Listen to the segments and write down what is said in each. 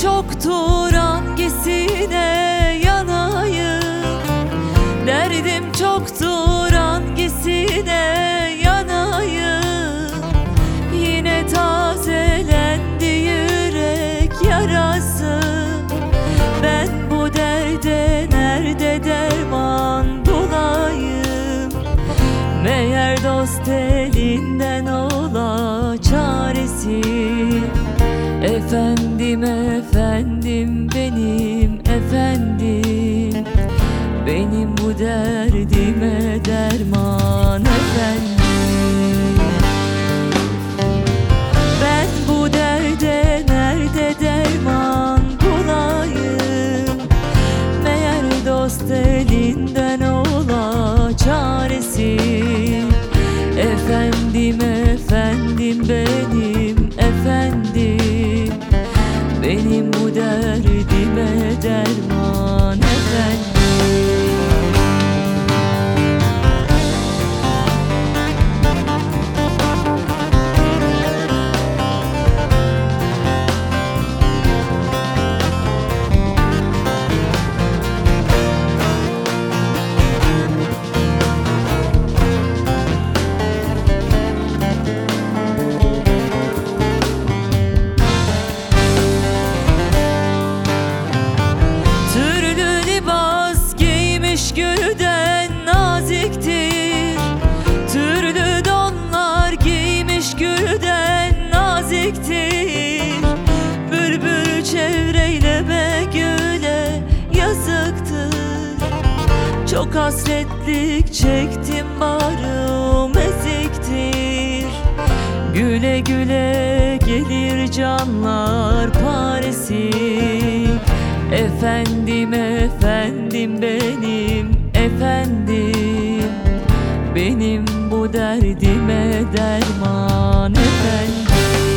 çoktur, hangisine yanayım? Derdim çoktur, hangisine yanayım? Yine tazelendi yürek yarası. Ben bu derde nerede derman bulayım? Meğer dost elinden ola çaresi. Efendim, efendim, benim efendim, benim bu derdime derman efendim. Ben bu derde nerede derman bulayım? Meğer dost elinden ola çaresi. Efendim, efendim, benim efendim, benim bu derdime derman efendim. Gülden naziktir, türlü donlar giymiş gülden naziktir. Bülbül çevreyleme güle yazıktır. Çok hasretlik çektim, bağrım eziktir. Güle güle gelir canlar paresi. Efendim, efendim, benim efendim, benim bu derdime derman efendim.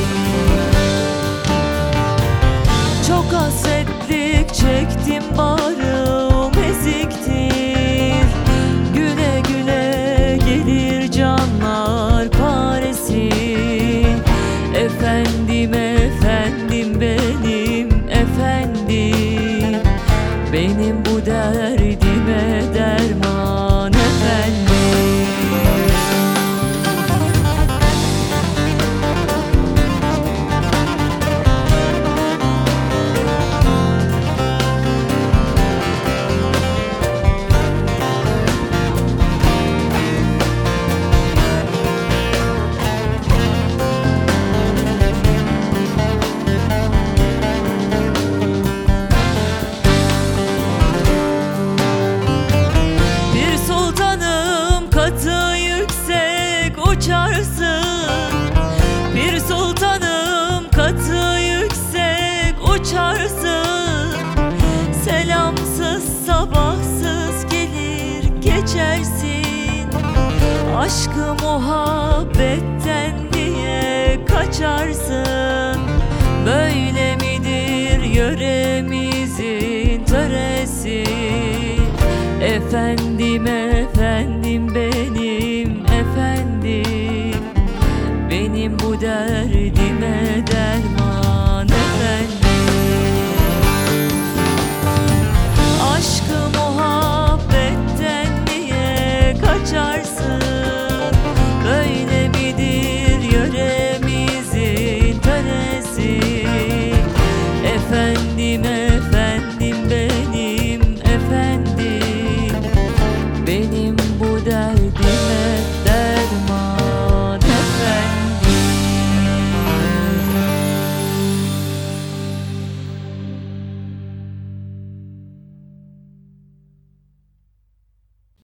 Çok hasretlik çektim, bağrım eziktir. Güle güle gelir canlar paresi. Efendim, efendim, benim efendim, benim bu derdime derman efendim. Katı yüksek uçarsın, bir sultanım, katı yüksek uçarsın. Selamsız sabahsız gelir geçersin. Aşkı muhabbetten niye kaçarsın? Böyle midir yöremizin töresi? Efendim, efendim, benim efendim, benim bu derdime derman efendim. Aşkı muhabbetten niye kaçarsın? Böyle midir yöremizin töresi? Efendim,